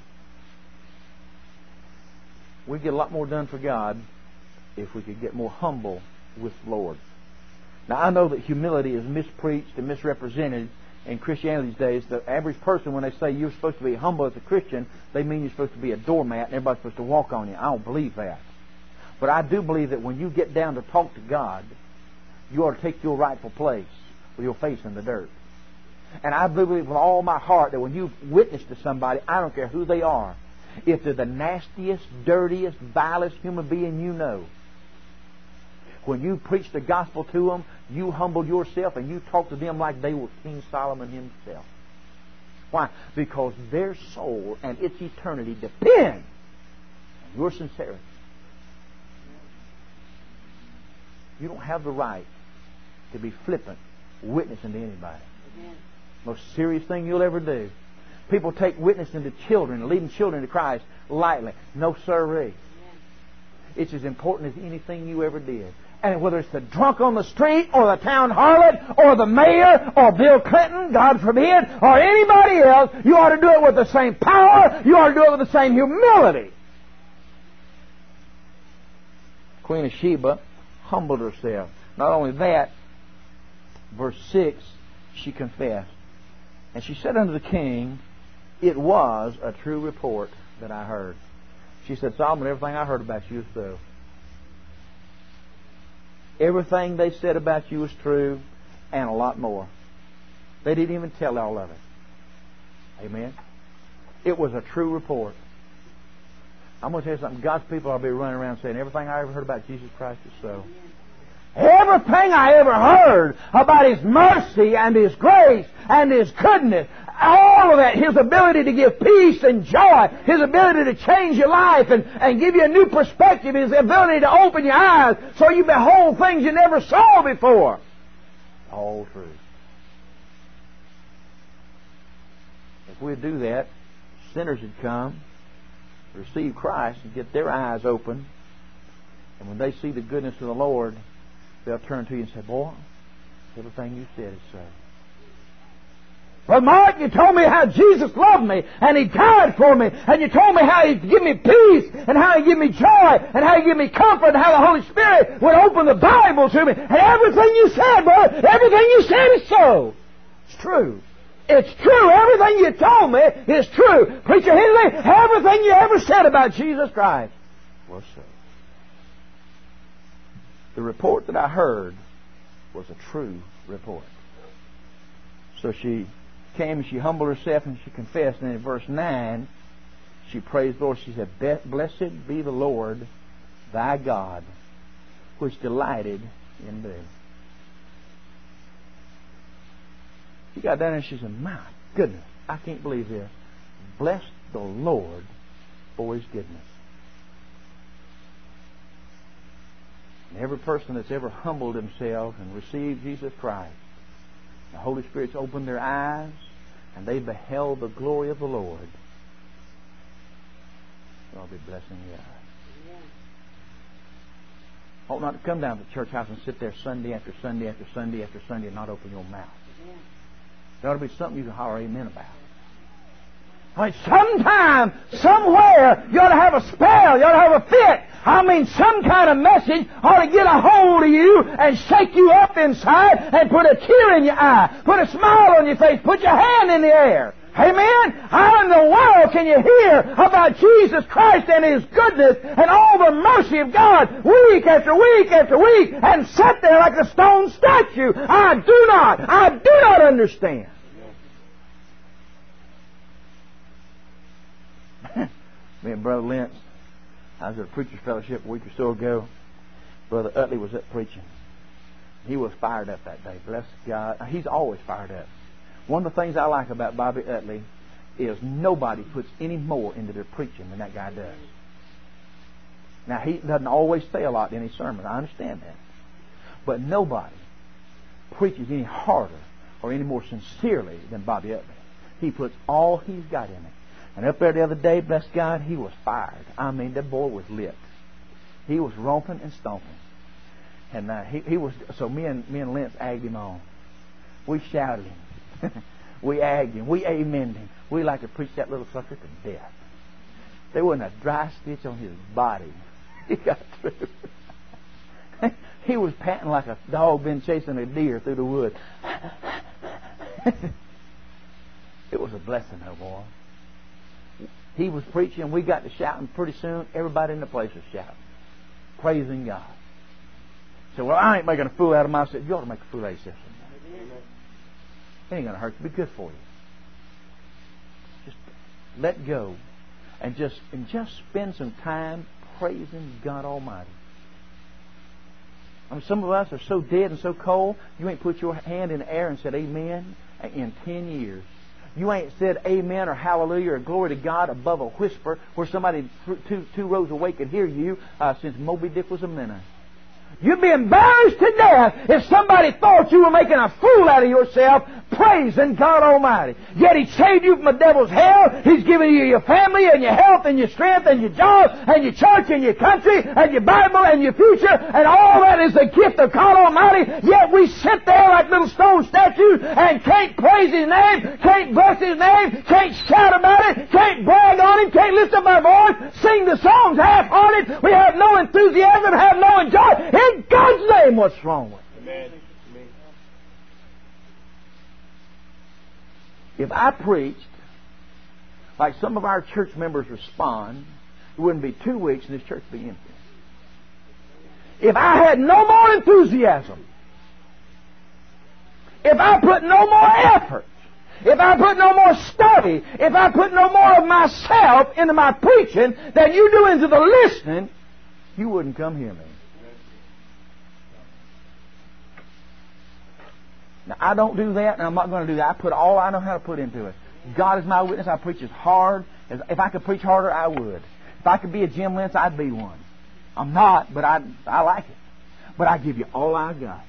We'd get a lot more done for God if we could get more humble with the Lord. Now I know that humility is mispreached and misrepresented in Christianity these days. The average person, when they say you're supposed to be humble as a Christian, they mean you're supposed to be a doormat and everybody's supposed to walk on you. I don't believe that. But I do believe that when you get down to talk to God, you ought to take your rightful place with your face in the dirt. And I believe with all my heart that when you witness to somebody, I don't care who they are, if they're the nastiest, dirtiest, vilest human being you know, when you preach the gospel to them, you humble yourself and you talk to them like they were King Solomon himself. Why? Because their soul and its eternity depend on your sincerity. You don't have the right to be flippant witnessing to anybody. Amen. Most serious thing you'll ever do. People take witnessing to children, leading children to Christ lightly. No siree. Amen. It's as important as anything you ever did. And whether it's the drunk on the street or the town harlot or the mayor or Bill Clinton, God forbid, or anybody else, you ought to do it with the same power. You ought to do it with the same humility. Queen of Sheba humbled herself. Not only that, verse six, she confessed. And she said unto the king, it was a true report that I heard. She said, Solomon, everything I heard about you is so. Everything they said about you was true, and a lot more. They didn't even tell all of it. Amen? It was a true report. I'm going to tell you something. God's people ought to be running around saying, everything I ever heard about Jesus Christ is so. Everything I ever heard about His mercy and His grace and His goodness, all of that, His ability to give peace and joy, His ability to change your life and, and give you a new perspective, His ability to open your eyes so you behold things you never saw before. All true. If we'd do that, sinners would come, receive Christ, and get their eyes open, and when they see the goodness of the Lord, they'll turn to you and say, boy, everything you said is so. Well, Mark, you told me how Jesus loved me and He died for me, and you told me how He'd give me peace and how He'd give me joy and how He'd give me comfort and how the Holy Spirit would open the Bible to me. And everything you said, boy, everything you said is so. It's true. It's true. Everything you told me is true. Preacher Henry, everything you ever said about Jesus Christ was so. The report that I heard was a true report. So she came and she humbled herself and she confessed. And in verse nine, she praised the Lord. She said, blessed be the Lord thy God, which delighted in thee. She got down there and she said, my goodness, I can't believe this. Bless the Lord for His goodness. And every person that's ever humbled themselves and received Jesus Christ, the Holy Spirit's opened their eyes and they beheld the glory of the Lord. I'll be blessing you. Ought not to come down to the church house and sit there Sunday after Sunday after Sunday after Sunday and not open your mouth. There ought to be something you can holler amen about. I mean, sometime, somewhere, you ought to have a spell. You ought to have a fit. I mean, some kind of message ought to get a hold of you and shake you up inside and put a tear in your eye, put a smile on your face, put your hand in the air. Amen? How in the world can you hear about Jesus Christ and His goodness and all the mercy of God week after week after week and sit there like a stone statue? I do not, I do not understand. Me and Brother Lentz, I was at a preacher's fellowship a week or so ago. Brother Utley was up preaching. He was fired up that day. Bless God. He's always fired up. One of the things I like about Bobby Utley is nobody puts any more into their preaching than that guy does. Now, he doesn't always say a lot in his sermon. I understand that. But nobody preaches any harder or any more sincerely than Bobby Utley. He puts all he's got in it. And up there the other day, bless God, he was fired. I mean, that boy was lit. He was romping and stomping. And uh, he, he was, so me and, me and Lentz agged him on. We shouted him. We agged him. We amened him. We like to preach that little sucker to death. There wasn't a dry stitch on his body. He got through. He was panting like a dog been chasing a deer through the woods. It was a blessing, though, boy. He was preaching, and we got to shouting. Pretty soon, everybody in the place was shouting, praising God. So, well, I ain't making a fool out of myself. You ought to make a fool out of yourself. It ain't going to hurt you. Be good for you. Just let go and just and just spend some time praising God Almighty. I mean, some of us are so dead and so cold, you ain't put your hand in the air and said amen in ten years. You ain't said amen or hallelujah or glory to God above a whisper where somebody th- two, two rows away could hear you uh, since Moby Dick was a minnow. You'd be embarrassed to death if somebody thought you were making a fool out of yourself praising God Almighty. Yet He saved you from the devil's hell. He's given you your family and your health and your strength and your job and your church and your country and your Bible and your future, and all that is the gift of God Almighty. Yet we sit there like little stone statues and can't praise His name, can't bless His name, can't shout about it, can't brag on Him, can't lift up our voice, sing the songs half-hearted. We have no enthusiasm, have no joy. In God's name, what's wrong with it? Amen. If I preached like some of our church members respond, it wouldn't be two weeks and this church would be empty. If I had no more enthusiasm, if I put no more effort, if I put no more study, if I put no more of myself into my preaching than you do into the listening, you wouldn't come hear me. Now, I don't do that, and I'm not going to do that. I put all I know how to put into it. God is my witness. I preach as hard as... If I could preach harder, I would. If I could be a Jim Lentz, I'd be one. I'm not, but I, I like it. But I give you all I got.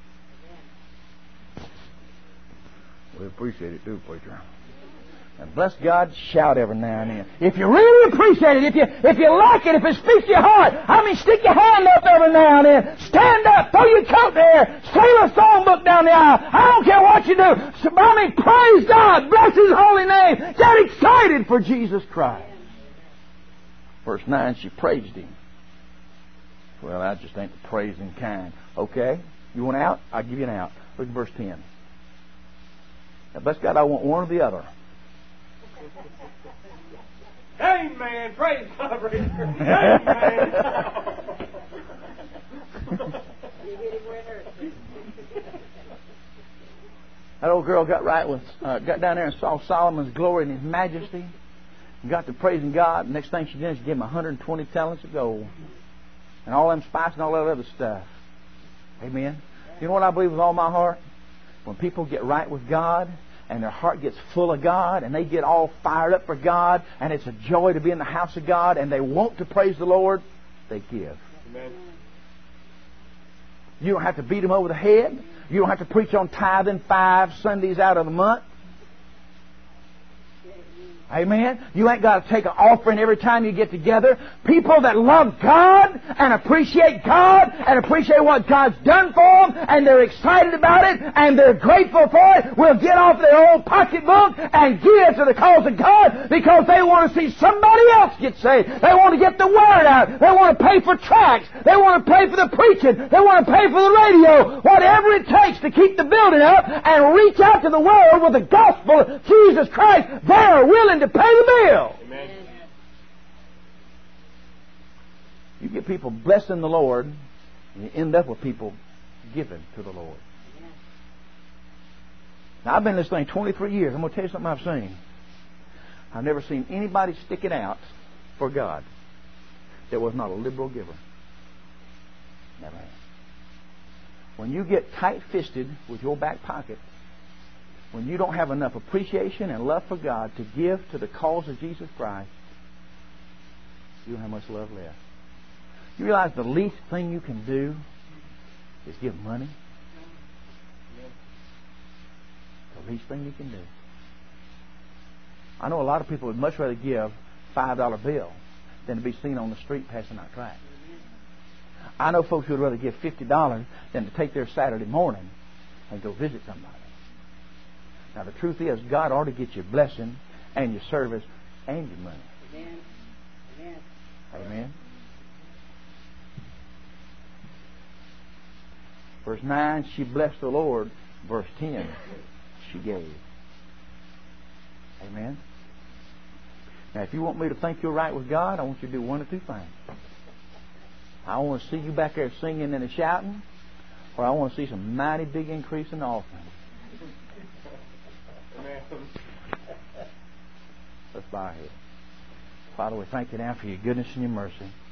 We appreciate it too, preacher. And bless God, shout every now and then. If you really appreciate it, if you if you like it, if it speaks to your heart, I mean, stick your hand up every now and then. Stand up, throw your coat there, sail a songbook down the aisle. I don't care what you do. I mean, praise God, bless His holy name. Get excited for Jesus Christ. Verse nine, she praised Him. Well, I just ain't the praising kind. Okay, you want out? I'll give you an out. Look at verse ten. Now, bless God, I want one or the other.
Amen. Praise God, preacher. Amen.
That old girl got right with, uh, got down there and saw Solomon's glory and his majesty, and got to praising God. The next thing she did is give him one hundred twenty talents of gold, and all them spice and all that other stuff. Amen. You know what I believe with all my heart? When people get right with God, and their heart gets full of God, and they get all fired up for God, and it's a joy to be in the house of God, and they want to praise the Lord, they give.
Amen.
You don't have to beat them over the head. You don't have to preach on tithing five Sundays out of the month. Amen. You ain't got to take an offering every time you get together. People that love God and appreciate God and appreciate what God's done for them, and they're excited about it and they're grateful for it, will get off their old pocketbook and give to the cause of God because they want to see somebody else get saved. They want to get the word out. They want to pay for tracts. They want to pay for the preaching. They want to pay for the radio. Whatever it takes to keep the building up and reach out to the world with the gospel of Jesus Christ, they're willing to pay the bill.
Amen.
You get people blessing the Lord, and you end up with people giving to the Lord. Now, I've been in this thing twenty-three years. I'm going to tell you something I've seen. I've never seen anybody stick it out for God that was not a liberal giver. Never have. When you get tight-fisted with your back pocket, when you don't have enough appreciation and love for God to give to the cause of Jesus Christ, you don't have much love left. You realize the least thing you can do is give money? The least thing you can do. I know a lot of people would much rather give a five dollar bill than to be seen on the street passing out tracts. I know folks who would rather give fifty dollars than to take their Saturday morning and go visit somebody. Now, the truth is, God ought to get your blessing and your service and your money.
Amen. Amen.
Amen. Verse nine, she blessed the Lord. Verse ten, she gave. Amen. Now, if you want me to think you're right with God, I want you to do one of two things. I want to see you back there singing and shouting, or I want to see some mighty big increase in the offering. Let's bow our heads. Father, we thank you now for your goodness and your mercy.